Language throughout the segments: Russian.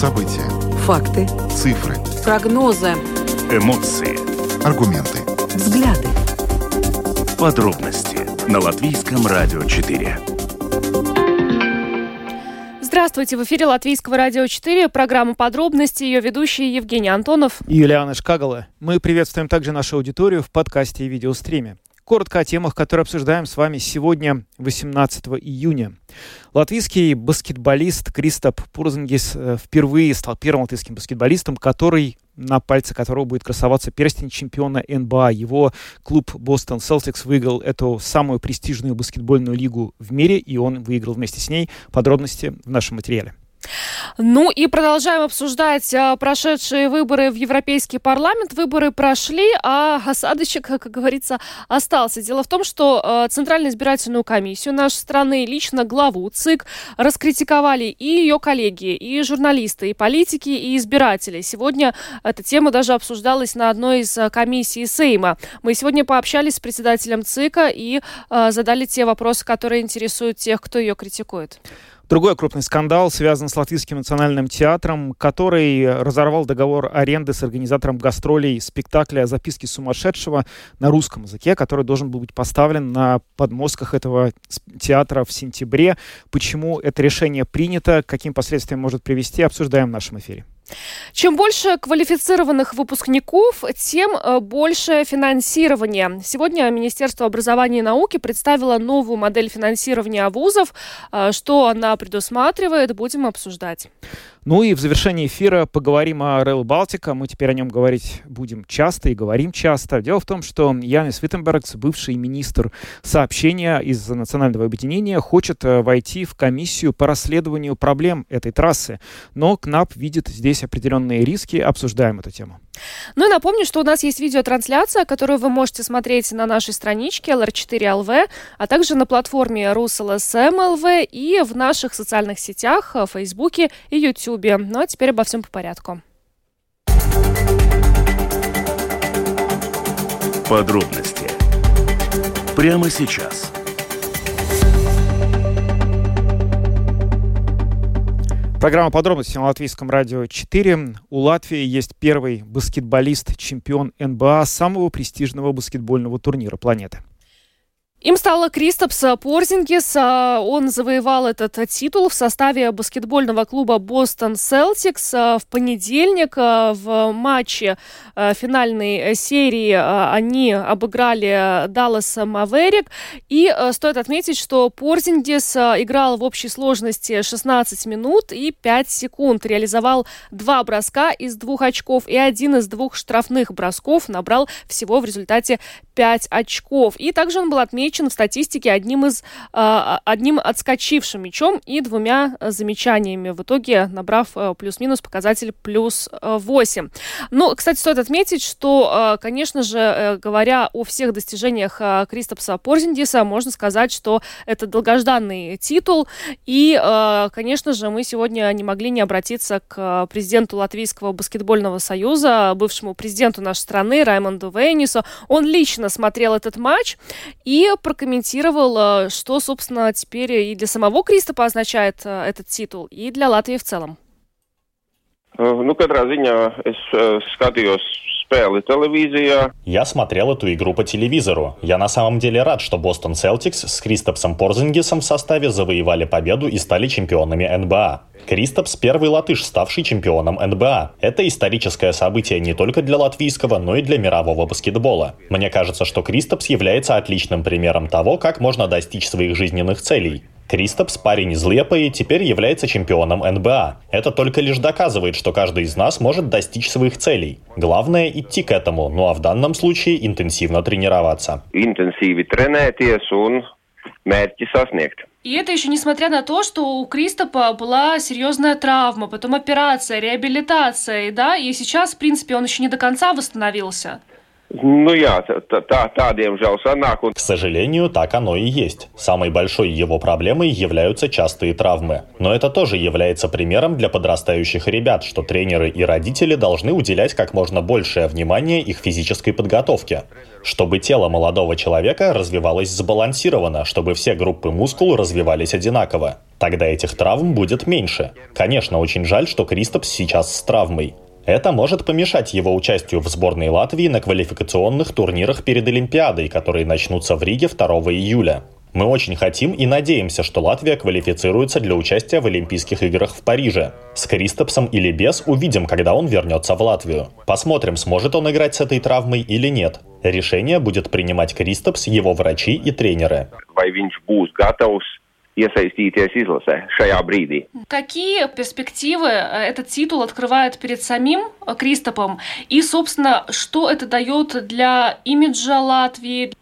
События. Факты. Цифры. Прогнозы. Эмоции. Аргументы. Взгляды. Подробности на Латвийском радио 4. Здравствуйте, в эфире Латвийского радио 4, программа «Подробности», ее ведущие Евгений Антонов и Юлиана Шкагала. Мы приветствуем также нашу аудиторию в подкасте и видеостриме. Коротко о темах, которые обсуждаем с вами сегодня, 18 июня. Латвийский баскетболист Кристап Порзингис впервые стал первым латвийским баскетболистом, на пальце которого будет красоваться перстень чемпиона НБА. Его клуб Бостон Селтикс выиграл эту самую престижную баскетбольную лигу в мире, и он выиграл вместе с ней. Подробности в нашем материале. Ну и продолжаем обсуждать прошедшие выборы в Европейский парламент. Выборы прошли, а осадочек, как говорится, остался. Дело в том, что Центральную избирательную комиссию нашей страны, лично главу ЦИК, раскритиковали и ее коллеги, и журналисты, и политики, и избиратели. Сегодня эта тема даже обсуждалась на одной из комиссий Сейма. Мы сегодня пообщались с председателем ЦИКа и задали те вопросы, которые интересуют тех, кто ее критикует. Другой крупный скандал связан с Латвийским национальным театром, который разорвал договор аренды с организатором гастролей спектакля «Записки сумасшедшего» на русском языке, который должен был быть поставлен на подмостках этого театра в сентябре. Почему это решение принято, к каким последствиям может привести, обсуждаем в нашем эфире. Чем больше квалифицированных выпускников, тем больше финансирования. Сегодня Министерство образования и науки представило новую модель финансирования вузов. Что она предусматривает, будем обсуждать. Ну и в завершении эфира поговорим о Rail Baltica. Мы теперь о нем говорить будем часто и говорим часто. Дело в том, что Янис Виттенбергс, бывший министр сообщения из Национального объединения, хочет войти в комиссию по расследованию проблем этой трассы. Но КНАП видит здесь определенные риски. Обсуждаем эту тему. Ну и напомню, что у нас есть видеотрансляция, которую вы можете смотреть на нашей страничке LR4LV, а также на платформе RusLSM.LV и в наших социальных сетях, в Фейсбуке и Ютубе. Ну а теперь обо всем по порядку. Подробности прямо сейчас. Программа «Подробности» на Латвийском радио 4. У Латвии есть первый баскетболист-чемпион НБА, самого престижного баскетбольного турнира планеты. Им стал Кристапс Порзингис. Он завоевал этот титул в составе баскетбольного клуба Бостон Селтикс. В понедельник в матче финальной серии они обыграли Даллас Маверик. И стоит отметить, что Порзингис играл в общей сложности 16 минут и 5 секунд. Реализовал 2 броска из 2 очков и 1 из 2 штрафных бросков. Набрал всего в результате 5 очков. И также он был отмечен в статистике одним отскочившим мячом и 2 замечаниями, в итоге набрав плюс-минус показатель плюс 8. Ну, кстати, стоит отметить, что, конечно же, говоря о всех достижениях Кристапса Порзингиса, можно сказать, что это долгожданный титул. И, конечно же, мы сегодня не могли не обратиться к президенту Латвийского баскетбольного союза, бывшему президенту нашей страны Раймонду Вейнису. Он лично смотрел этот матч и прокомментировал, что, собственно, теперь и для самого Кристапа означает этот титул, и для Латвии в целом. Я смотрел эту игру по телевизору. Я на самом деле рад, что Бостон Селтикс с Кристапсом Порзингисом в составе завоевали победу и стали чемпионами НБА. Кристапс – первый латыш, ставший чемпионом НБА. Это историческое событие не только для латвийского, но и для мирового баскетбола. Мне кажется, что Кристапс является отличным примером того, как можно достичь своих жизненных целей. Кристапс, парень из Лиепаи, теперь является чемпионом НБА. Это только лишь доказывает, что каждый из нас может достичь своих целей. Главное – идти к этому, ну а в данном случае интенсивно тренироваться. Интенсивно тренироваться и мērķi sasniegt. И это еще несмотря на то, что у Кристапа была серьезная травма, потом операция, реабилитация, да, и сейчас, в принципе, он еще не до конца восстановился. К сожалению, так оно и есть. Самой большой его проблемой являются частые травмы. Но это тоже является примером для подрастающих ребят, что тренеры и родители должны уделять как можно большее внимание их физической подготовке, чтобы тело молодого человека развивалось сбалансированно, чтобы все группы мускул развивались одинаково. Тогда этих травм будет меньше. Конечно, очень жаль, что Кристапс сейчас с травмой. Это может помешать его участию в сборной Латвии на квалификационных турнирах перед Олимпиадой, которые начнутся в Риге 2 июля. Мы очень хотим и надеемся, что Латвия квалифицируется для участия в Олимпийских играх в Париже. С Кристапсом или без увидим, когда он вернется в Латвию. Посмотрим, сможет он играть с этой травмой или нет. Решение будет принимать Кристапс, его врачи и тренеры. Какие перспективы этот титул открывает перед самим Кристапом? И, собственно, что это дает для имиджа Латвии?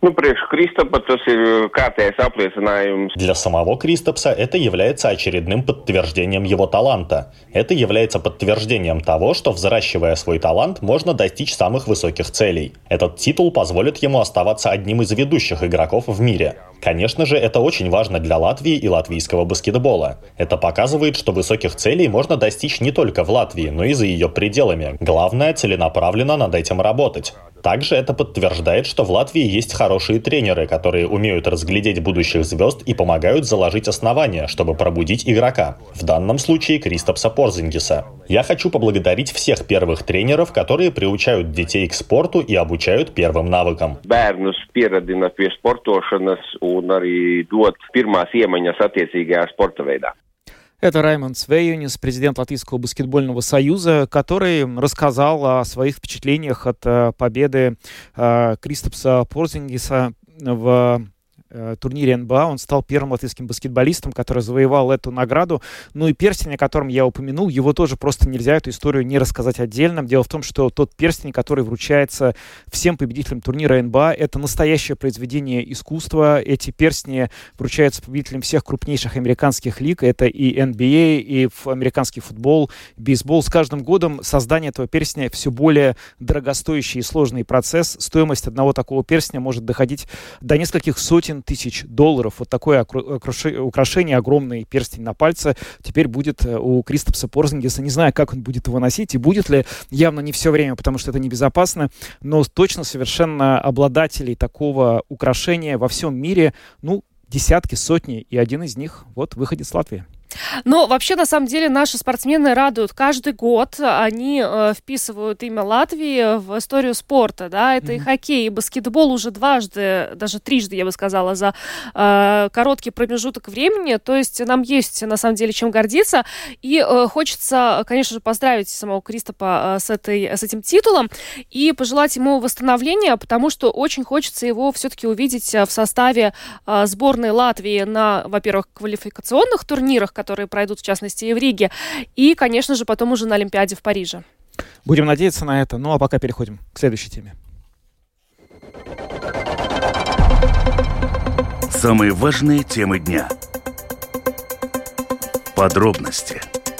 Для самого Кристапса это является очередным подтверждением его таланта. Это является подтверждением того, что, взращивая свой талант, можно достичь самых высоких целей. Этот титул позволит ему оставаться одним из ведущих игроков в мире. Конечно же, это очень важно для Латвии и латвийского баскетбола. Это показывает, что высоких целей можно достичь не только в Латвии, но и за ее пределами. Главное, целенаправленно над этим работать. Также это подтверждает, что в Латвии есть хорошие тренеры, которые умеют разглядеть будущих звезд и помогают заложить основания, чтобы пробудить игрока. В данном случае Кристапса Порзингиса. Я хочу поблагодарить всех первых тренеров, которые приучают детей к спорту и обучают первым навыкам. Это Раймондс Свейюнис, президент Латвийского баскетбольного союза, который рассказал о своих впечатлениях от победы Кристапса Порзингиса в турнире НБА. Он стал первым латвийским баскетболистом, который завоевал эту награду. Ну и перстень, о котором я упомянул, его тоже просто нельзя эту историю не рассказать отдельно. Дело в том, что тот перстень, который вручается всем победителям турнира НБА, это настоящее произведение искусства. Эти перстни вручаются победителям всех крупнейших американских лиг. Это и NBA, и американский футбол, бейсбол. С каждым годом создание этого перстня все более дорогостоящий и сложный процесс. Стоимость одного такого перстня может доходить до нескольких сотен тысяч долларов. Вот такое украшение, огромный перстень на пальце теперь будет у Кристапса Порзингиса. Не знаю, как он будет его носить и будет ли, явно не все время, потому что это небезопасно, но точно совершенно обладателей такого украшения во всем мире, десятки, сотни, и один из них выходец из Латвии. Но вообще, на самом деле, наши спортсмены радуют каждый год. Они вписывают имя Латвии в историю спорта. Да? Это и хоккей, и баскетбол уже дважды, даже трижды, я бы сказала, за короткий промежуток времени. То есть нам есть, на самом деле, чем гордиться. И хочется, конечно же, поздравить самого Кристапа с этим титулом и пожелать ему восстановления, потому что очень хочется его все-таки увидеть в составе сборной Латвии на, во-первых, квалификационных турнирах, которые пройдут, в частности, и в Риге, и, конечно же, потом уже на Олимпиаде в Париже. Будем надеяться на это. А пока переходим к следующей теме. Самые важные темы дня. Подробности.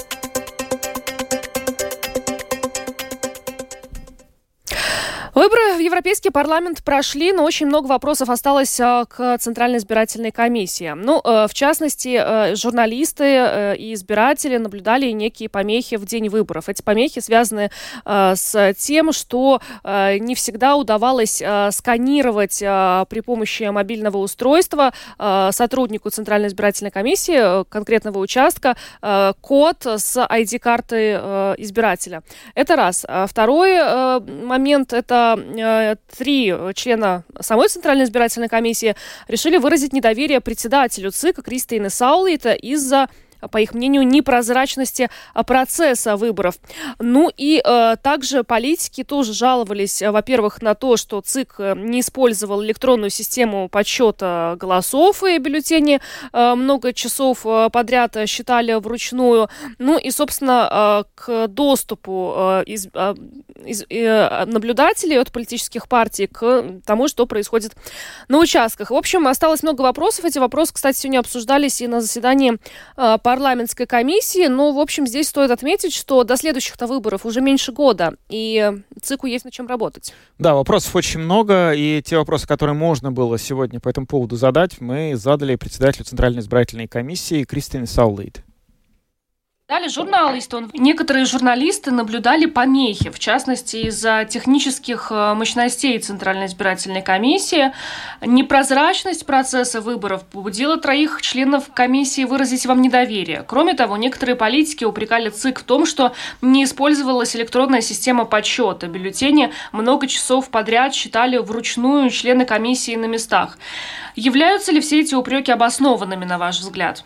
Выборы в Европейский парламент прошли, но очень много вопросов осталось к Центральной избирательной комиссии. В частности, журналисты и избиратели наблюдали некие помехи в день выборов. Эти помехи связаны с тем, что не всегда удавалось сканировать при помощи мобильного устройства сотруднику Центральной избирательной комиссии конкретного участка код с ID-картой избирателя. Это раз. Второй момент – это 3 члена самой Центральной избирательной комиссии решили выразить недоверие председателю ЦИК Кристине Саулīte из-за, по их мнению, непрозрачности процесса выборов. Также политики тоже жаловались, во-первых, на то, что ЦИК не использовал электронную систему подсчета голосов, и бюллетени много часов подряд считали вручную. Собственно, к доступу наблюдателей от политических партий к тому, что происходит на участках. В общем, осталось много вопросов. Эти вопросы, кстати, сегодня обсуждались и на заседании парламентской комиссии. Но, в общем, здесь стоит отметить, что до следующих-то выборов уже меньше года, и ЦИКу есть над чем работать. Да, вопросов очень много, и те вопросы, которые можно было сегодня по этому поводу задать, мы задали председателю Центральной избирательной комиссии Кристине Саулит. Далее некоторые журналисты наблюдали помехи, в частности, из-за технических мощностей Центральной избирательной комиссии. Непрозрачность процесса выборов побудила 3 членов комиссии выразить вам недоверие. Кроме того, некоторые политики упрекали ЦИК в том, что не использовалась электронная система подсчета. Бюллетени много часов подряд считали вручную члены комиссии на местах. Являются ли все эти упреки обоснованными, на ваш взгляд?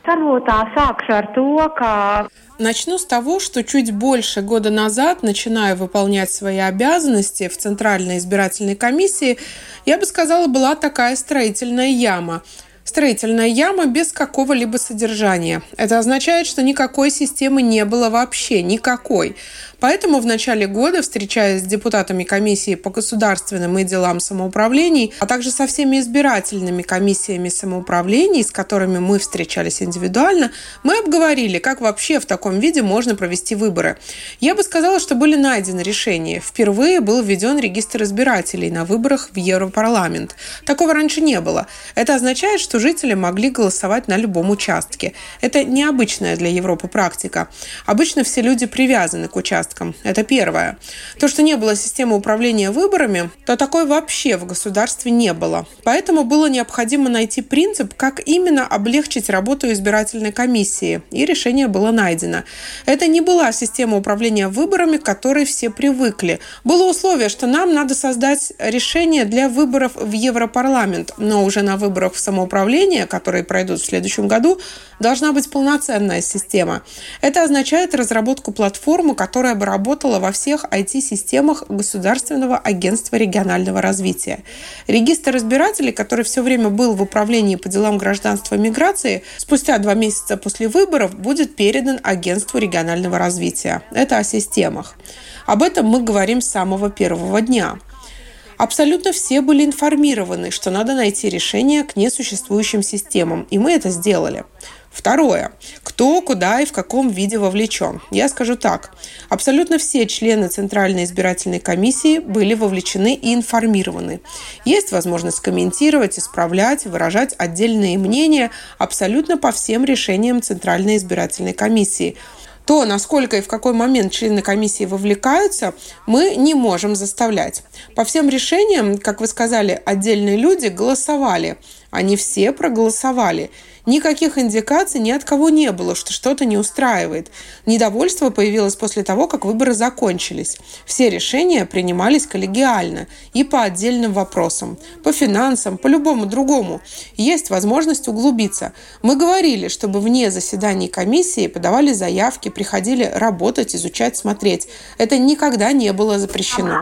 Начну с того, что чуть больше года назад, начиная выполнять свои обязанности в Центральной избирательной комиссии, я бы сказала, была такая строительная яма. Строительная яма без какого-либо содержания. Это означает, что никакой системы не было вообще, никакой. Поэтому в начале года, встречаясь с депутатами комиссии по государственным и делам самоуправлений, а также со всеми избирательными комиссиями самоуправлений, с которыми мы встречались индивидуально, мы обговорили, как вообще в таком виде можно провести выборы. Я бы сказала, что были найдены решения. Впервые был введен регистр избирателей на выборах в Европарламент. Такого раньше не было. Это означает, что жители могли голосовать на любом участке. Это необычная для Европы практика. Обычно все люди привязаны к участку. Это первое. То, что не было системы управления выборами, то такой вообще в государстве не было. Поэтому было необходимо найти принцип, как именно облегчить работу избирательной комиссии, и решение было найдено. Это не была система управления выборами, к которой все привыкли. Было условие, что нам надо создать решение для выборов в Европарламент, но уже на выборах в самоуправление, которые пройдут в следующем году, должна быть полноценная система. Это означает разработку платформы, которая бы работала во всех IT-системах Государственного агентства регионального развития. Регистр избирателей, который все время был в управлении по делам гражданства и миграции, спустя 2 месяца после выборов будет передан Агентству регионального развития. Это о системах. Об этом мы говорим с самого первого дня. Абсолютно все были информированы, что надо найти решение к несуществующим системам, и мы это сделали. Второе. Кто, куда и в каком виде вовлечен? Я скажу так. Абсолютно все члены Центральной избирательной комиссии были вовлечены и информированы. Есть возможность комментировать, исправлять, выражать отдельные мнения абсолютно по всем решениям Центральной избирательной комиссии. То, насколько и в какой момент члены комиссии вовлекаются, мы не можем заставлять. По всем решениям, как вы сказали, отдельные люди голосовали. Они все проголосовали. Никаких индикаций ни от кого не было, что что-то не устраивает. Недовольство появилось после того, как выборы закончились. Все решения принимались коллегиально и по отдельным вопросам. По финансам, по любому другому. Есть возможность углубиться. Мы говорили, чтобы вне заседаний комиссии подавали заявки, приходили работать, изучать, смотреть. Это никогда не было запрещено.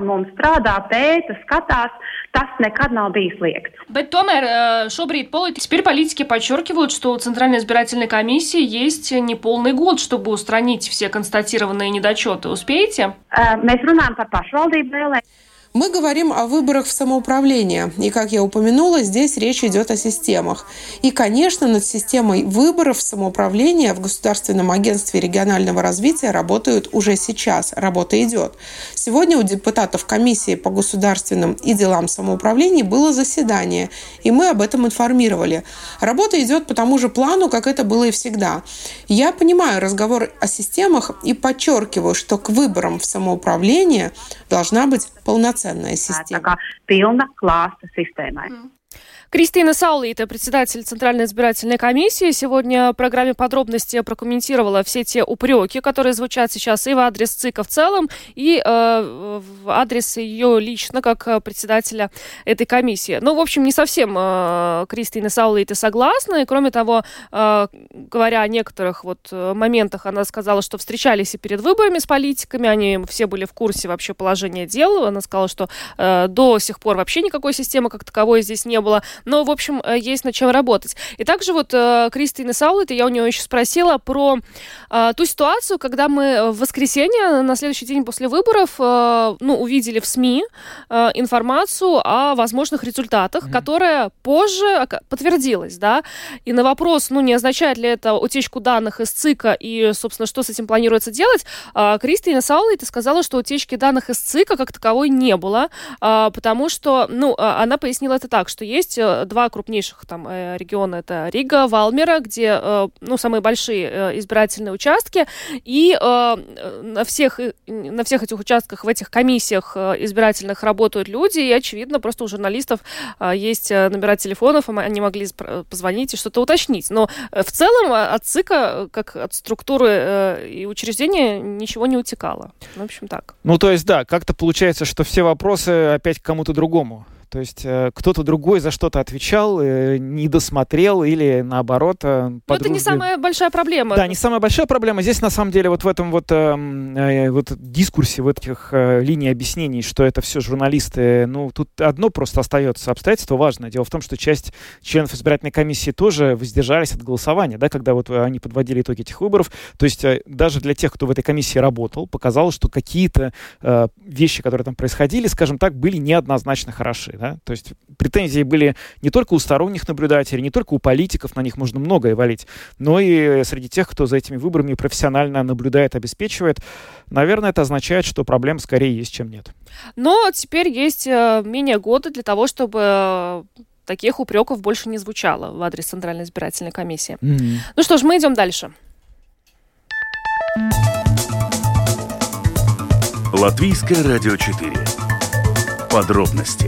Теперь политики подчеркивают, что у Центральной избирательной комиссии есть неполный год, чтобы устранить все констатированные недочеты. Успеете? Мы говорим о выборах в самоуправление. И, как я упомянула, здесь речь идет о системах. И, конечно, над системой выборов в самоуправление в Государственном агентстве регионального развития работают уже сейчас. Работа идет. Сегодня у депутатов комиссии по государственным и делам самоуправления было заседание. И мы об этом информировали. Работа идет по тому же плану, как это было и всегда. Я понимаю разговор о системах и подчеркиваю, что к выборам в самоуправление должна быть полноценная система. Кристина Саулит, председатель Центральной избирательной комиссии, сегодня в программе «Подробности» прокомментировала все те упреки, которые звучат сейчас и в адрес ЦИКа в целом, и в адрес ее лично, как председателя этой комиссии. Ну, в общем, не совсем Кристина Саулит и согласна. И, кроме того, говоря о некоторых моментах, она сказала, что встречались и перед выборами с политиками, они все были в курсе вообще положения дел. Она сказала, что до сих пор вообще никакой системы как таковой здесь не было. но, в общем, есть над чем работать. И также вот Кристина Саулит, я у нее еще спросила про ту ситуацию, когда мы в воскресенье, на следующий день после выборов, увидели в СМИ информацию о возможных результатах, которая позже подтвердилась, да, и на вопрос, не означает ли это утечку данных из ЦИКа и, собственно, что с этим планируется делать, Кристина Саулит сказала, что утечки данных из ЦИКа как таковой не было, потому что, она пояснила это так, что есть два крупнейших там региона, это Рига, Валмера, где, самые большие избирательные участки, и на всех этих участках, в этих комиссиях избирательных работают люди, и, очевидно, просто у журналистов есть номера телефонов, они могли позвонить и что-то уточнить. Но в целом от ЦИКа, как от структуры и учреждения, ничего не утекало. В общем, так. То есть, да, как-то получается, что все вопросы опять к кому-то другому. То есть кто-то другой за что-то отвечал, не досмотрел или наоборот... Но это не самая большая проблема. Да, не самая большая проблема. Здесь на самом деле вот в этом вот дискурсе, в этих линиях объяснений, что это все журналисты, тут одно просто остается обстоятельство важное. Дело в том, что часть членов избирательной комиссии тоже воздержались от голосования, да, когда вот они подводили итоги этих выборов. То есть даже для тех, кто в этой комиссии работал, показалось, что какие-то вещи, которые там происходили, скажем так, были неоднозначно хороши. Да? То есть претензии были не только у сторонних наблюдателей, не только у политиков, на них можно многое валить, но и среди тех, кто за этими выборами профессионально наблюдает, обеспечивает. Наверное, это означает, что проблем скорее есть, чем нет. Но теперь есть менее года для того, чтобы таких упреков больше не звучало в адрес Центральной избирательной комиссии. Mm-hmm. Ну что ж, мы идем дальше. Латвийское радио 4. Подробности.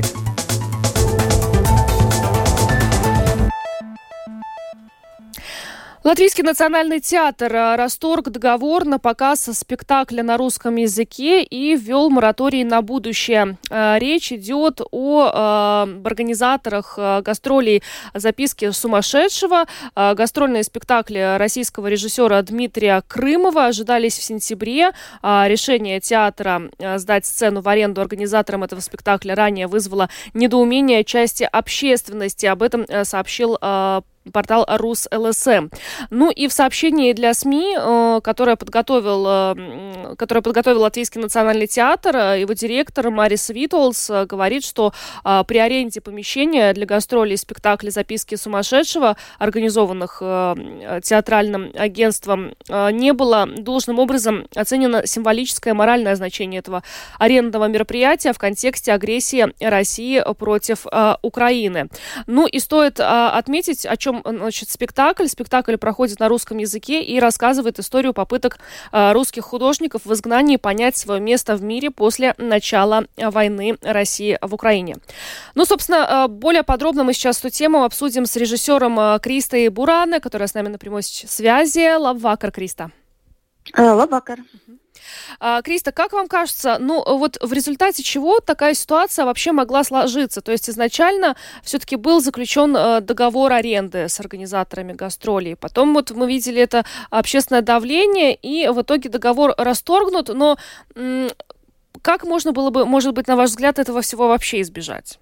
Латвийский национальный театр расторг договор на показ спектакля на русском языке и ввел мораторий на будущее. Речь идет об организаторах гастролей «Записки сумасшедшего». Гастрольные спектакли российского режиссера Дмитрия Крымова ожидались в сентябре. Решение театра сдать сцену в аренду организаторам этого спектакля ранее вызвало недоумение части общественности. Об этом сообщил портал РусЛСМ. И в сообщении для СМИ, которое подготовил Латвийский национальный театр, его директор Марис Витолс говорит, что при аренде помещения для гастролей спектакля «Записки сумасшедшего», организованных театральным агентством, не было должным образом оценено символическое и моральное значение этого арендного мероприятия в контексте агрессии России против Украины. И стоит отметить, о чем спектакль. Спектакль проходит на русском языке и рассказывает историю попыток русских художников в изгнании понять свое место в мире после начала войны России в Украине. Собственно, более подробно мы сейчас эту тему обсудим с режиссером Кристой Буране, которая с нами на прямой связи. Лабвакар, Криста. Лабвакар. Криста, как вам кажется, вот в результате чего такая ситуация вообще могла сложиться? То есть изначально все-таки был заключен договор аренды с организаторами гастролей. Потом вот мы видели это общественное давление, и в итоге договор расторгнут. Но как можно было бы, может быть, на ваш взгляд, этого всего вообще избежать?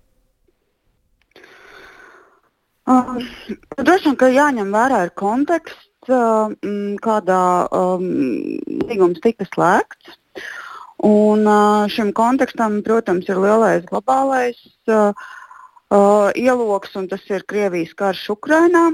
Droši vien, ka jāņem vērā ir konteksts, kādā līgums tika slēgts. Un šim kontekstam, protams, ir lielais globālais ieloks, un tas ir Krievijas karš Ukrainā.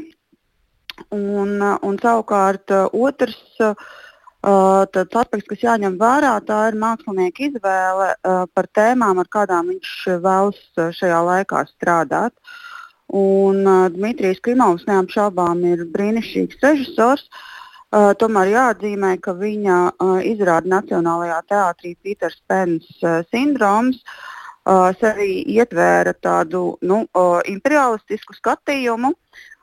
Un savukārt otrs tāds aspekts, kas jāņem vērā, tā ir mākslinieka izvēle par tēmām, ar kādām viņš vēlas šajā laikā strādāt. Un Dmitrijs Krimovs neapšaubām ir brīnišķīgs režisors. Tomēr jāatzīmē, ka viņa izrāda Nacionālajā teātrī Pīters Pens sindroms sevi ietvēra tādu imperialistisku skatījumu.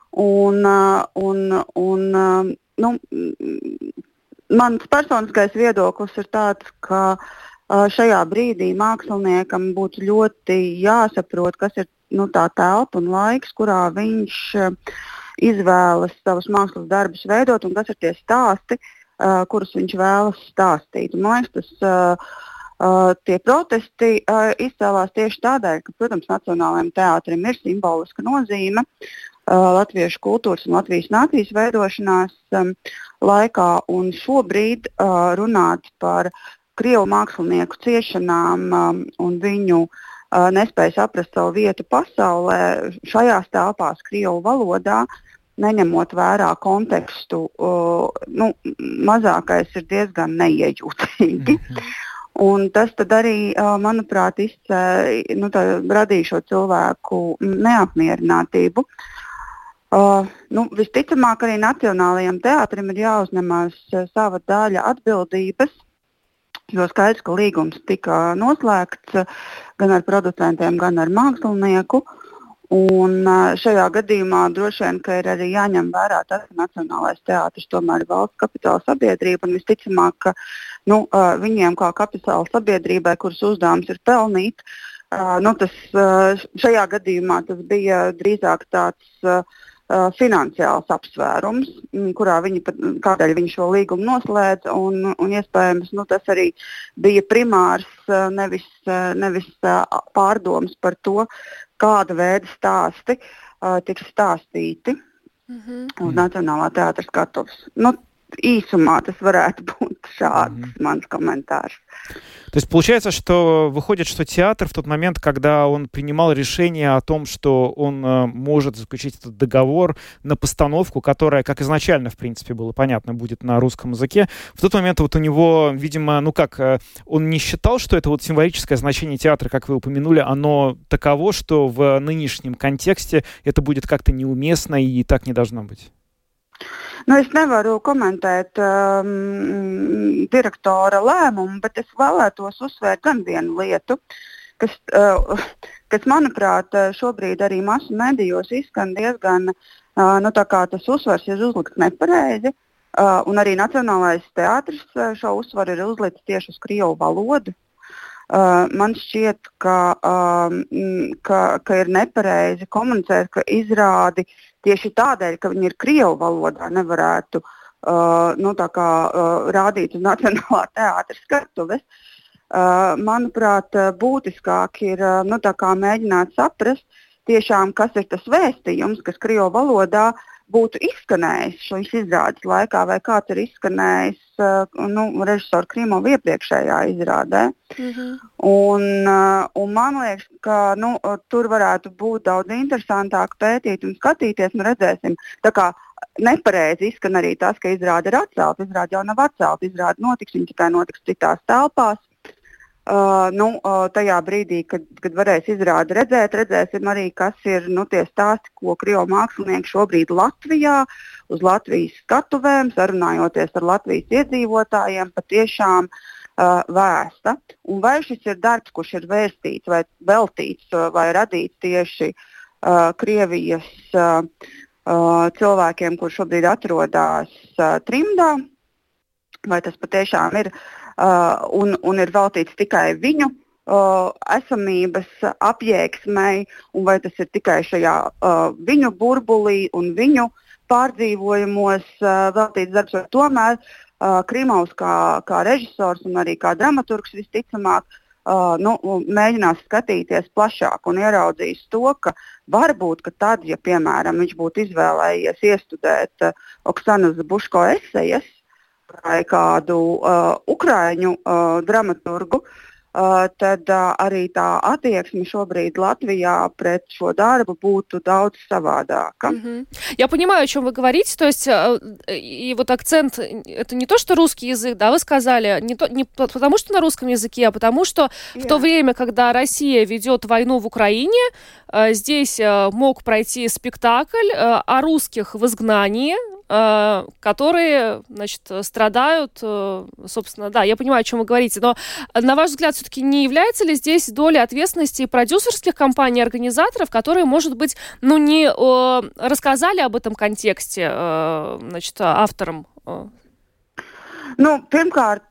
Mans personiskais viedoklis ir tāds, ka šajā brīdī māksliniekam būtu ļoti jāsaprot, kas ir tā telpa un laiks, kurā viņš izvēlas savus mākslas darbus veidot un kas ir tie stāsti, kurus viņš vēlas stāstīt. Man liekas, tas Tie protesti izcēlās tieši tādēļ, ka, protams, Nacionālajiem teātrim ir simboliska nozīme latviešu kultūras un Latvijas nācijas veidošanās laikā, un šobrīd runāt par Krievu mākslinieku ciešanām un viņu nespēja saprast savu vietu pasaulē šajās telpās Krievu valodā, neņemot vērā kontekstu, mazākais ir diezgan neiejūtīgi. Un tas tad arī, manuprāt, radīja šo cilvēku neapmierinātību. Visticamāk, arī Nacionālajiem teātrim ir jāuzņemās sava daļa atbildības, jo skaidrs, ka līgums tika noslēgts gan ar producentiem, gan ar mākslinieku. Un šajā gadījumā droši vien, ka ir arī jāņem vērā tas, ka Nacionālais teātris tomēr ir valsts kapitāla sabiedrība, un visticamāk, ka viņiem kā kapitāla sabiedrībai, kuras uzdevums ir pelnīt, šajā gadījumā tas bija drīzāk tāds finansiāls apsvērums, kādēļ viņi šo līgumu noslēdz, un iespējams tas arī bija primārs, nevis pārdoms par to, kāda veida stāsti tiks stāstīti uz Nacionālā teātra skatuves. Īsumā tas varētu būt šāds mans комментарий. То есть получается, что выходит, что театр в тот момент, когда он принимал решение о том, что он может заключить этот договор на постановку, которая, как изначально, в принципе, было понятно, будет на русском языке, в тот момент вот у него, видимо, он не считал, что это вот символическое значение театра, как вы упомянули, оно таково, что в нынешнем контексте это будет как-то неуместно и так не должно быть? Es nevaru komentēt direktora lēmumu, bet es vēlētos uzsvērt gan vienu lietu, kas manuprāt, šobrīd arī masu medijos izskan diezgan, tas uzsvars ir uzlikts nepareizi, un arī Nacionālais teātris šo uzsvaru ir uzlicis tieši uz Krievu valodu. Man šķiet, ka ir nepareizi komunicēt, ka izrādi tieši tādēļ, ka viņi ir Krievu valodā, nevarētu rādīt uz Nacionālā teātra skatuves. Manuprāt, būtiskāk ir mēģināt saprast tiešām, kas ir tas vēstījums, kas Krievu valodā būtu izskanējis šīs izrādes laikā, vai kāds ir izskanējis režisoru Krīmovu iepriekšējā izrādē. Un man liekas, ka tur varētu būt daudz interesantāk pētīt un skatīties, un redzēsim. Tā kā nepareizi izskan arī tas, ka izrāde ir atcelta. Izrāde jau nav atcelta, izrāde notiks, viņa tikai notiks citās telpās. Tajā brīdī, kad varēs izrādi redzēsim arī, kas ir tie stāsti, ko Krievu mākslinieki šobrīd Latvijā, uz Latvijas skatuvēm, sarunājoties ar Latvijas iedzīvotājiem, patiešām vēsta. Un vai šis ir darbs, kurš ir vēstīts vai veltīts vai radīts tieši Krievijas cilvēkiem, kur šobrīd atrodas trimdā, vai tas patiešām ir un ir veltīts tikai viņu esamības apjēgsmei, un vai tas ir tikai šajā viņu burbulī un viņu pārdzīvojumos veltīts darbs, vai tomēr Krīmovs kā režisors un arī kā dramaturgs visticamāk mēģinās skatīties plašāk un ieraudzīs to, ka varbūt, ka tad, ja piemēram viņš būtu izvēlējies iestudēt Oksanas Zabuško esejas, vai kādu ukraiņu dramaturgu, tad arī tā attieksme шobrīd Латвия пред šo darbu būtu daudz savādāка. Я понимаю, о чем вы говорите, то есть и вот акцент, это не то, что русский язык, да, вы сказали, не потому, что на русском языке, а потому, что в то время, когда Россия ведет войну в Украине, здесь мог пройти спектакль о русских в изгнании, которые, страдают, собственно, да, я понимаю, о чем вы говорите, но, на ваш взгляд, все-таки не является ли здесь доля ответственности продюсерских компаний, организаторов, которые, может быть, не рассказали об этом контексте, авторам? Pirmkārt,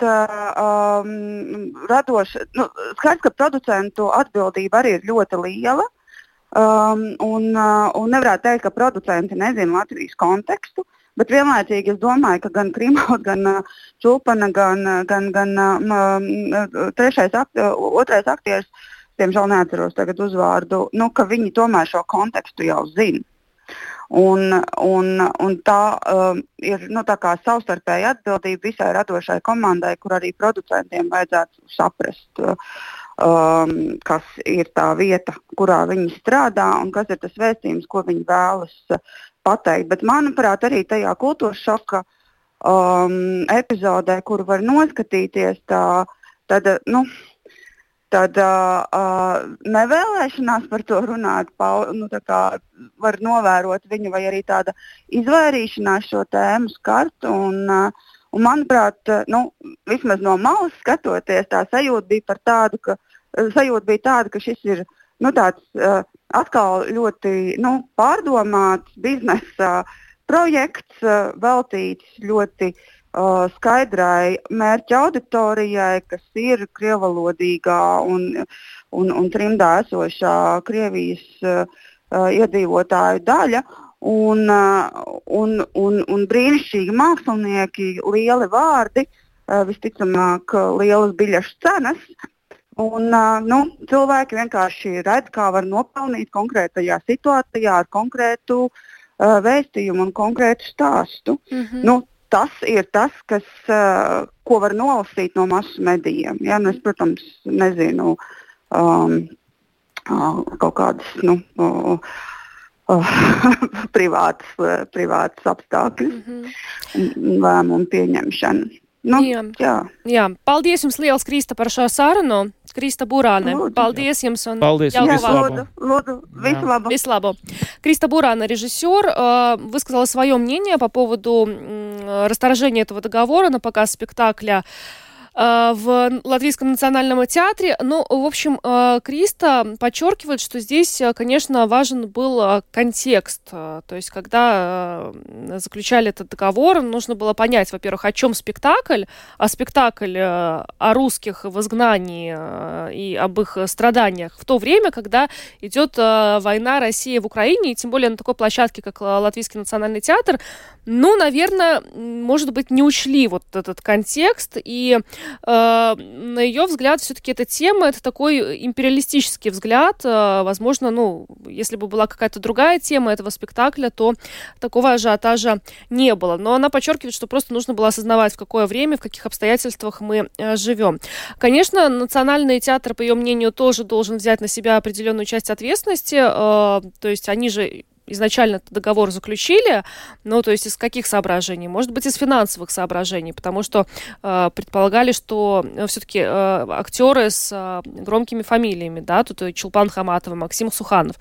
skaidrs, ka producentu atbildība arī ir ļoti liela, un nevarētu teikt, ka producenti nezina Latvijas kontekstu. Bet vienlaicīgi es domāju, ka gan Krimova, gan Čulpana, gan otrais aktieris, diemžēl neatceros tagad uzvārdu, ka viņi tomēr šo kontekstu jau zina. Un tā ir tā kā savstarpēja atbildība visai radošai komandai, kur arī producentiem vajadzētu saprast, kas ir tā vieta, kurā viņi strādā un kas ir tas vēstījums, ko viņi vēlas pateikt. Bet, manuprāt, arī tajā kultūras šoka epizodē, kuru var noskatīties, tad nevēlēšanās par to runāt, var novērot viņu, vai arī tāda izvairīšanās šo tēmu skart. Un manuprāt, vismaz no malas skatoties, tā sajūta bija tāda, ka šis ir tāds atkal ļoti pārdomāts biznesa projekts, veltīts ļoti skaidrai mērķa auditorijai, kas ir krievalodīgā un trimdā esošā Krievijas iedzīvotāju daļa. Un brīnišķīgi mākslinieki, lieli vārdi, visticamāk lielas biļešu cenas. Un, cilvēki vienkārši redz, kā var nopelnīt konkrētajā situācijā ar konkrētu vēstījumu un konkrētu stāstu. Mm-hmm. Tas ir tas, ko var nolasīt no masu medijiem. Ja? Es, protams, nezinu kaut kādas privātas apstākļus un lēmumu pieņemšanu. Jā. Paldies jums liels, Krista, par šo sarunu. Krista Burāne, paldies jums. Луду, Вислабо. Криста Бурана, режиссер, высказала свое мнение по поводу расторжения этого договора на показ спектакля в Латвийском национальном театре. В общем, Криста подчеркивает, что здесь, конечно, важен был контекст. То есть, когда заключали этот договор, нужно было понять, во-первых, о чем спектакль, а спектакль о русских в изгнании и об их страданиях в то время, когда идет война России в Украине, и тем более на такой площадке, как Латвийский национальный театр, наверное, может быть, не учли вот этот контекст, и на ее взгляд, все-таки эта тема, это такой империалистический взгляд. Возможно, если бы была какая-то другая тема этого спектакля, то такого ажиотажа не было. Но она подчеркивает, что просто нужно было осознавать, в какое время, в каких обстоятельствах мы живем. Конечно, Национальный театр, по ее мнению, тоже должен взять на себя определенную часть ответственности. То есть они же изначально этот договор заключили, то есть из каких соображений? Может быть, из финансовых соображений, потому что предполагали, что все-таки актеры с громкими фамилиями, да, тут Чулпан Хаматова, Максим Суханов,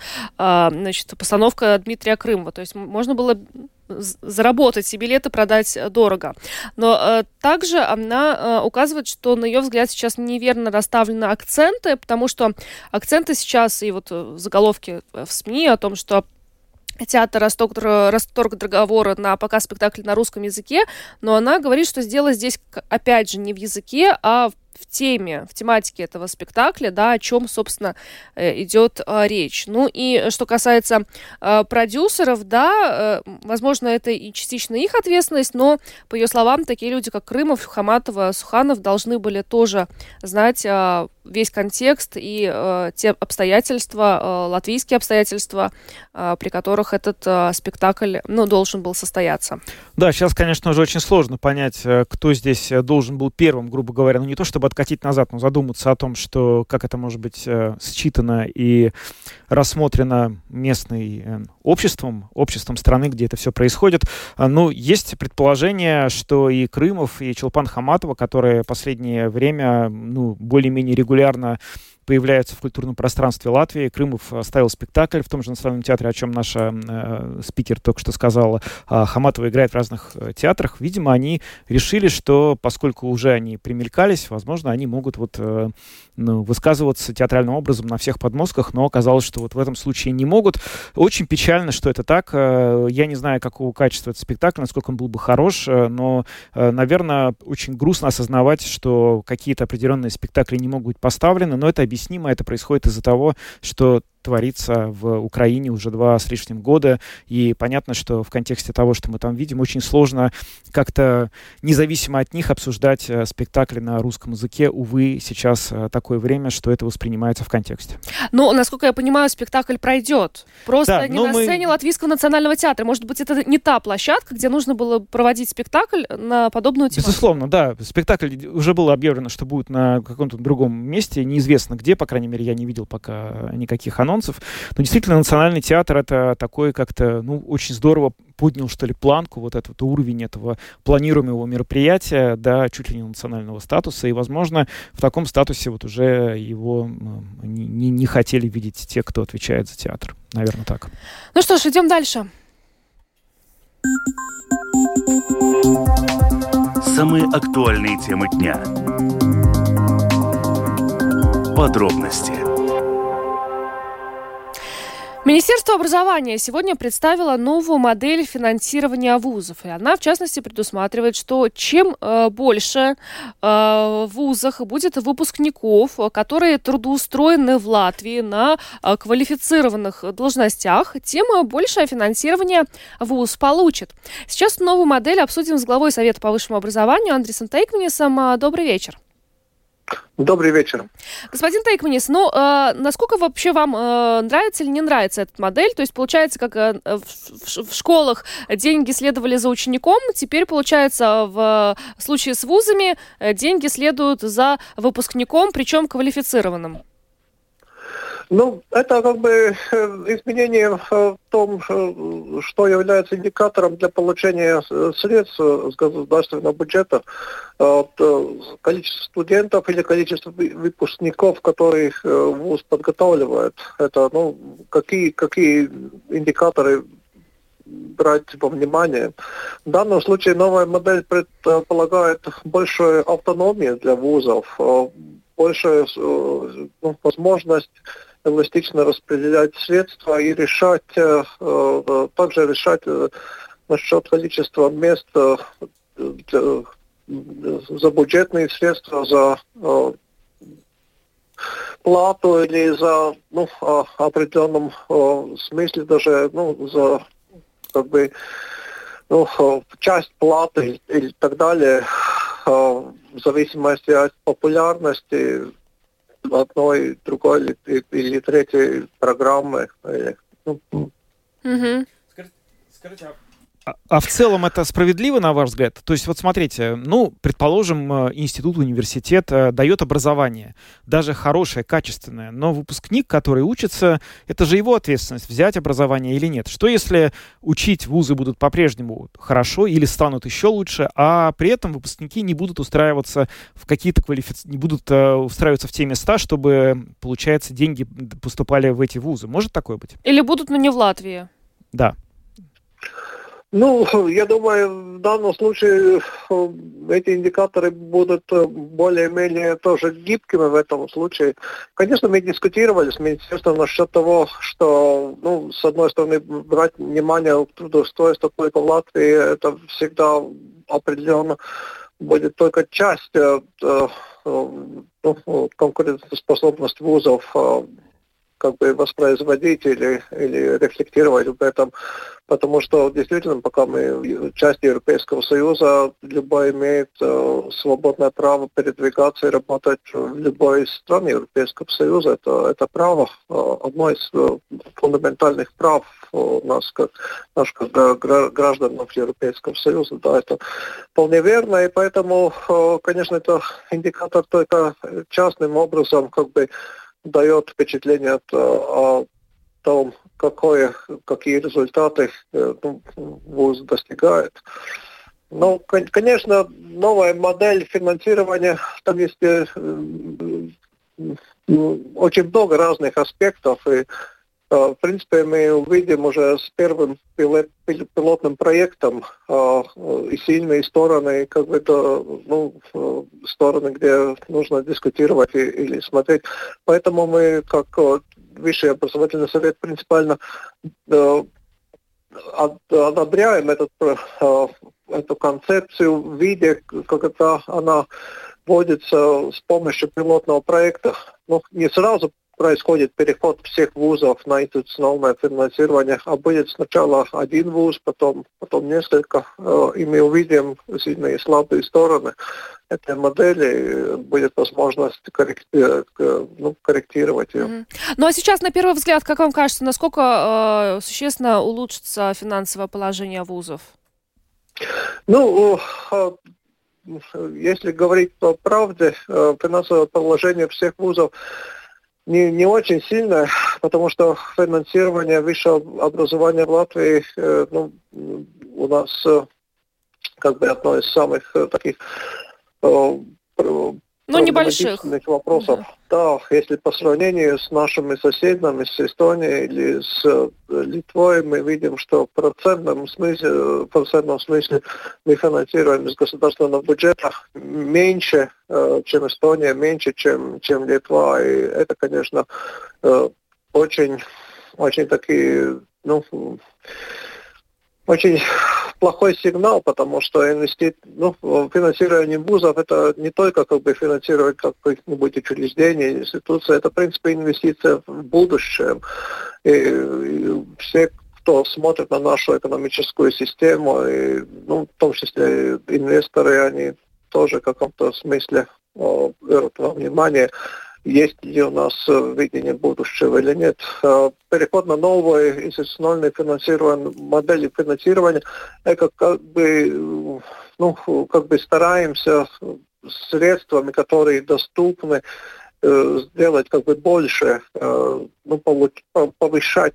постановка Дмитрия Крымова, то есть можно было заработать и билеты продать дорого. Но также она указывает, что, на ее взгляд, сейчас неверно расставлены акценты, потому что акценты сейчас, и вот заголовки в СМИ о том, что театр расторг договора на показ спектакля на русском языке, но она говорит, что дело здесь, опять же, не в языке, а в тематике этого спектакля, да, о чем, собственно, идет речь. И что касается продюсеров, да, возможно, это и частично их ответственность, но, по ее словам, такие люди, как Крымов, Хаматова, Суханов, должны были тоже знать весь контекст и те обстоятельства, латвийские обстоятельства, при которых этот спектакль, должен был состояться. Да, сейчас, конечно, уже очень сложно понять, кто здесь должен был первым, грубо говоря, не то чтобы откатить назад, но задуматься о том, что как это может быть считано и рассмотрено местным обществом страны, где это все происходит. Есть предположение, что и Крымов, и Чулпан Хаматова, которые в последнее время более-менее регулярно появляются в культурном пространстве Латвии. Крымов ставил спектакль в том же Национальном театре, о чем наша спикер только что сказала. Хаматова играет в разных театрах. Видимо, они решили, что поскольку уже они примелькались, возможно, они могут высказываться театральным образом на всех подмостках, но оказалось, что в этом случае не могут. Очень печально, что это так. Я не знаю, какого качества этот спектакль, насколько он был бы хорош, но, наверное, очень грустно осознавать, что какие-то определенные спектакли не могут быть поставлены, но это объяснимо, это происходит из-за того, что творится в Украине уже 2 с лишним года. И понятно, что в контексте того, что мы там видим, очень сложно как-то независимо от них обсуждать спектакли на русском языке. Увы, сейчас такое время, что это воспринимается в контексте. Ну, насколько я понимаю, спектакль пройдет. Просто не на сцене Латвийского национального театра. Может быть, это не та площадка, где нужно было проводить спектакль на подобную тематику? Безусловно, да. Спектакль уже было объявлено, что будет на каком-то другом месте. Неизвестно где, по крайней мере, я не видел пока никаких анонсов. Но действительно, Национальный театр — это такой как-то, очень здорово поднял, что ли, планку, вот этот уровень этого планируемого мероприятия до чуть ли не национального статуса. И, возможно, в таком статусе вот уже его не хотели видеть те, кто отвечает за театр. Наверное, так. Ну что ж, идем дальше. Самые актуальные темы дня. Подробности. Министерство образования сегодня представило новую модель финансирования вузов. И она, в частности, предусматривает, что чем больше в вузах будет выпускников, которые трудоустроены в Латвии на квалифицированных должностях, тем большее финансирование вуз получит. Сейчас новую модель обсудим с главой Совета по высшему образованию Андрисом Тейкманисом. Добрый вечер. Добрый вечер. Господин Тейкманис, насколько вообще вам нравится или не нравится эта модель? То есть, получается, как в школах деньги следовали за учеником, теперь, получается, в случае с вузами деньги следуют за выпускником, причем квалифицированным. Это как бы изменение в том, что является индикатором для получения средств с государственного бюджета. Количество студентов или количество выпускников, которых вуз подготавливает. Это, какие индикаторы брать во внимание. В данном случае новая модель предполагает большую автономию для вузов, большую возможность эластично распределять средства и также решать насчет количества мест за бюджетные средства, за плату или за определенном смысле даже за часть платы и так далее, в зависимости от популярности одной, другой или третьей программы. Скажите, а в целом это справедливо, на ваш взгляд? То есть, вот смотрите, предположим, институт, университет дает образование, даже хорошее, качественное, но выпускник, который учится, это же его ответственность, взять образование или нет. Что если учить вузы будут по-прежнему хорошо или станут еще лучше, а при этом выпускники не будут устраиваться в какие-то не будут устраиваться в те места, чтобы, получается, деньги поступали в эти вузы? Может такое быть? Или будут, но не в Латвии? Да. Я думаю, в данном случае эти индикаторы будут более-менее тоже гибкими в этом случае. Конечно, мы дискутировали с министерством насчет того, что, с одной стороны, брать внимание трудоустройства только в Латвии, это всегда определенно будет только часть конкурентоспособности вузов воспроизводить или рефлектировать об этом, потому что действительно, пока мы часть Европейского Союза, любой имеет свободное право передвигаться и работать в любой стране Европейского Союза. Это право, одно из фундаментальных прав нас, как граждан Европейского Союза. Да, это вполне верно, и поэтому, конечно, это индикатор только частным образом дает впечатление о том, какие результаты вуз достигает. Конечно, новая модель финансирования, там есть очень много разных аспектов, и в принципе мы увидим уже с первым пилотным проектом и сильные стороны, стороны, где нужно дискутировать или смотреть. Поэтому мы, как Высший образовательный совет, принципиально одобряем эту концепцию в виде, когда она вводится с помощью пилотного проекта. Не сразу происходит переход всех вузов на институциональное финансирование, а будет сначала один вуз, потом несколько, и мы увидим сильные и слабые стороны этой модели, будет возможность корректировать ее. Ну а сейчас, на первый взгляд, как вам кажется, насколько существенно улучшится финансовое положение вузов? Ну, если говорить по правде, финансовое положение всех вузов не очень сильное, потому что финансирование высшего образования в Латвии у нас как бы одно из самых таких небольших вопросов. Да, если по сравнению с нашими соседями, с Эстонией или с Литвой, мы видим, что в процентном смысле мы финансируем из государственного бюджета меньше, чем Эстония, меньше, чем Литва. И это, конечно, очень такие, очень плохой сигнал, потому что финансирование вузов это не только финансировать какое-нибудь учреждение, институция, это в принципе инвестиция в будущее. И все, кто смотрит на нашу экономическую систему, и, в том числе инвесторы, они тоже в каком-то смысле берут во внимание, есть ли у нас видение будущего или нет. Переход на новые институциональные модели финансирования, это как бы стараемся средствами, которые доступны, сделать больше, повышать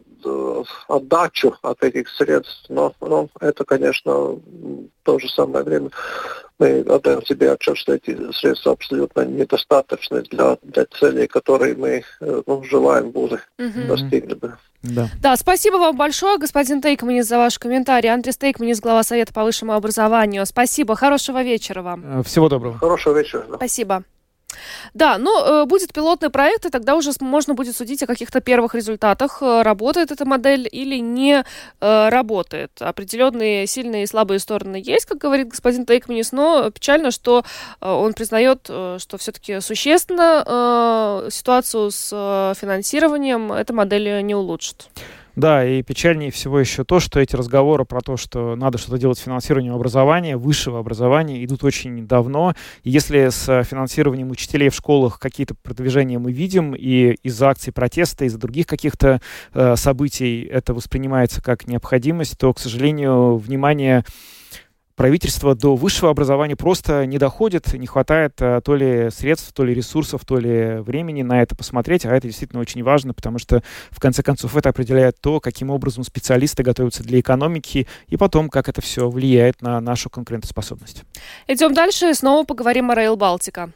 отдачу от этих средств. Но это, конечно, в то же самое время мы отдаем себе отчет, что эти средства абсолютно недостаточны для целей, которые мы желаем вузы достигли бы. Да, спасибо вам большое, господин Тейкманис, за ваш комментарий. Андрей Тейкманис, глава Совета по высшему образованию. Спасибо, хорошего вечера вам. Всего доброго. Хорошего вечера. Да. Спасибо. Да, будет пилотный проект, и тогда уже можно будет судить о каких-то первых результатах. Работает эта модель или не работает. Определенные сильные и слабые стороны есть, как говорит господин Тейкманис, но печально, что он признает, что все-таки существенно ситуацию с финансированием эта модель не улучшит. Да, и печальнее всего еще то, что эти разговоры про то, что надо что-то делать с финансированием образования, высшего образования, идут очень давно. И если с финансированием учителей в школах какие-то продвижения мы видим, и из-за акций протеста, из-за других каких-то событий это воспринимается как необходимость, то, к сожалению, внимание правительство до высшего образования просто не доходит, не хватает то ли средств, то ли ресурсов, то ли времени на это посмотреть, а это действительно очень важно, потому что, в конце концов, это определяет то, каким образом специалисты готовятся для экономики, и потом, как это все влияет на нашу конкурентоспособность. Идем дальше, снова поговорим о Rail Baltica.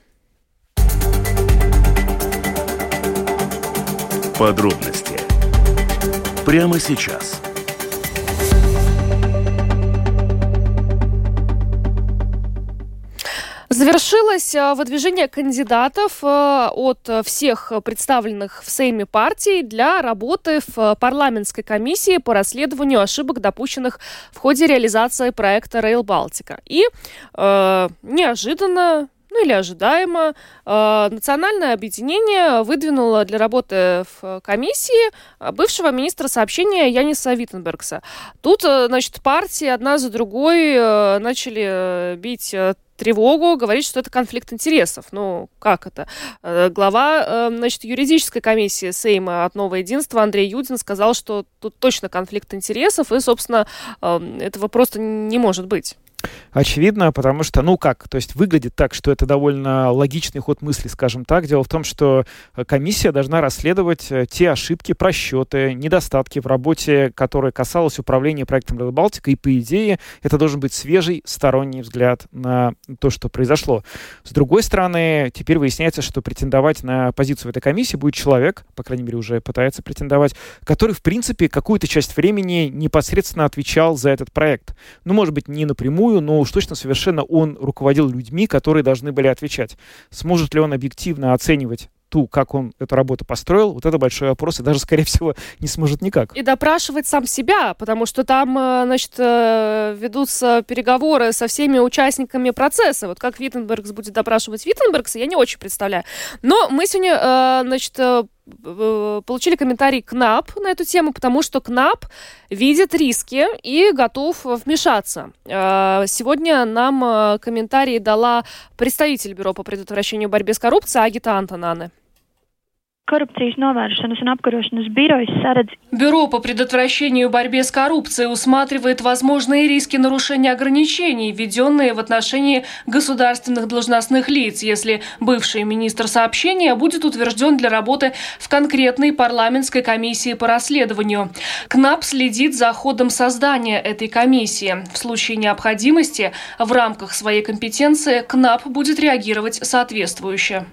Подробности прямо сейчас. Завершилось выдвижение кандидатов от всех представленных в Сейме партий для работы в парламентской комиссии по расследованию ошибок, допущенных в ходе реализации проекта Rail Baltica. И неожиданно, или ожидаемо, национальное объединение выдвинуло для работы в комиссии бывшего министра сообщения Яниса Виттенбергса. Тут, партии одна за другой начали бить тревогу, говорит, что это конфликт интересов. Как это? Глава, юридической комиссии Сейма от Нового единства Андрей Юдин сказал, что тут точно конфликт интересов, и, собственно, этого просто не может быть. Очевидно, потому что, то есть выглядит так, что это довольно логичный ход мысли, скажем так. Дело в том, что комиссия должна расследовать те ошибки, просчеты, недостатки в работе, которые касалось управления проектом Rail Baltica, и, по идее, это должен быть свежий сторонний взгляд на то, что произошло. С другой стороны, теперь выясняется, что претендовать на позицию в этой комиссии будет человек, по крайней мере, уже пытается претендовать, который, в принципе, какую-то часть времени непосредственно отвечал за этот проект. Может быть, не напрямую, но уж точно совершенно он руководил людьми, которые должны были отвечать. Сможет ли он объективно оценивать ту, как он эту работу построил, вот это большой вопрос, и даже, скорее всего, не сможет никак. И допрашивать сам себя, потому что там, значит, ведутся переговоры со всеми участниками процесса. Вот как Виттенбергс будет допрашивать Виттенбергса, я не очень представляю. Но мы сегодня, значит, получили комментарий КНАП на эту тему, потому что КНАП видит риски и готов вмешаться. Сегодня нам комментарий дала представитель Бюро по предотвращению и борьбе с коррупцией Агита Антонане. Бюро по предотвращению и борьбе с коррупцией усматривает возможные риски нарушения ограничений, введенные в отношении государственных должностных лиц, если бывший министр сообщения будет утвержден для работы в конкретной парламентской комиссии по расследованию. КНАП следит за ходом создания этой комиссии. В случае необходимости в рамках своей компетенции КНАП будет реагировать соответствующе.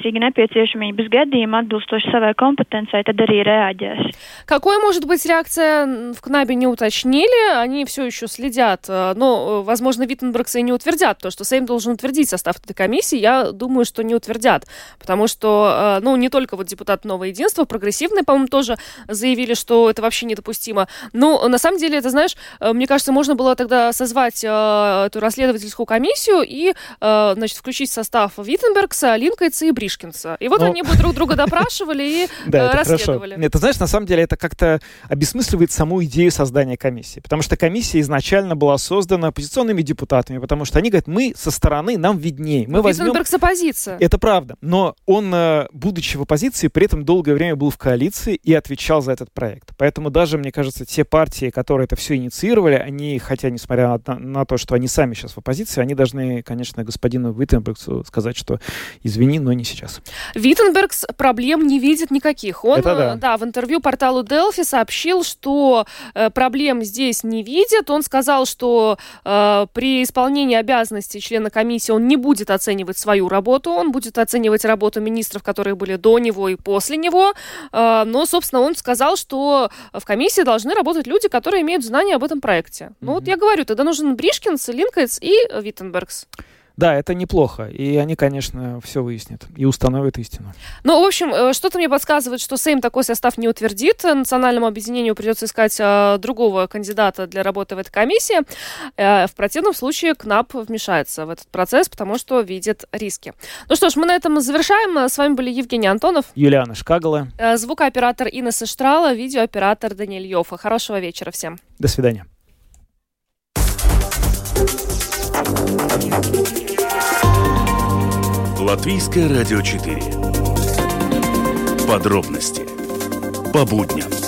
Какой может быть реакция, в КНАБе не уточнили, они все еще следят, но, возможно, Виттенбергса и не утвердят, потому что Сейм должен утвердить состав этой комиссии, я думаю, что не утвердят, потому что, ну, не только вот депутаты Нового Единства, прогрессивные, по-моему, тоже заявили, что это вообще недопустимо, но, на самом деле, это, знаешь, мне кажется, можно было тогда созвать эту расследовательскую комиссию и, значит, включить в состав Виттенбергса, Линкольца и Бришкинса, и вот они будут друг друга допрашивали и расследовали. Хорошо. Это, знаешь, на самом деле это как-то обесмысливает саму идею создания комиссии. Потому что комиссия изначально была создана оппозиционными депутатами, потому что они говорят, мы со стороны, нам виднее. Мы возьмем... Виттенбергс оппозиция. Это правда. Но он, будучи в оппозиции, при этом долгое время был в коалиции и отвечал за этот проект. Поэтому даже, мне кажется, те партии, которые это все инициировали, они, хотя, несмотря на то, что они сами сейчас в оппозиции, они должны, конечно, господину Виттенбергсу сказать, что извини, но не сейчас. Виттенбергс проблем не видит никаких. Он, в интервью порталу Delphi сообщил, что проблем здесь не видит. Он сказал, что при исполнении обязанностей члена комиссии он не будет оценивать свою работу, он будет оценивать работу министров, которые были до него и после него. Но, собственно, он сказал, что в комиссии должны работать люди, которые имеют знания об этом проекте. Ну, вот я говорю, тогда нужен Бришкинс, Линкольц и Виттенбергс. Да, это неплохо. И они, конечно, все выяснят и установят истину. Ну, в общем, что-то мне подсказывает, что Сейм такой состав не утвердит. Национальному объединению придется искать другого кандидата для работы в этой комиссии. В противном случае КНАП вмешается в этот процесс, потому что видит риски. Ну что ж, мы на этом завершаем. С вами были Евгений Антонов, Юлиана Шкагала, звукооператор Инесса Штрала, видеооператор Даниэль Йоффа. Хорошего вечера всем. До свидания. Латвийское радио 4. Подробности по будням.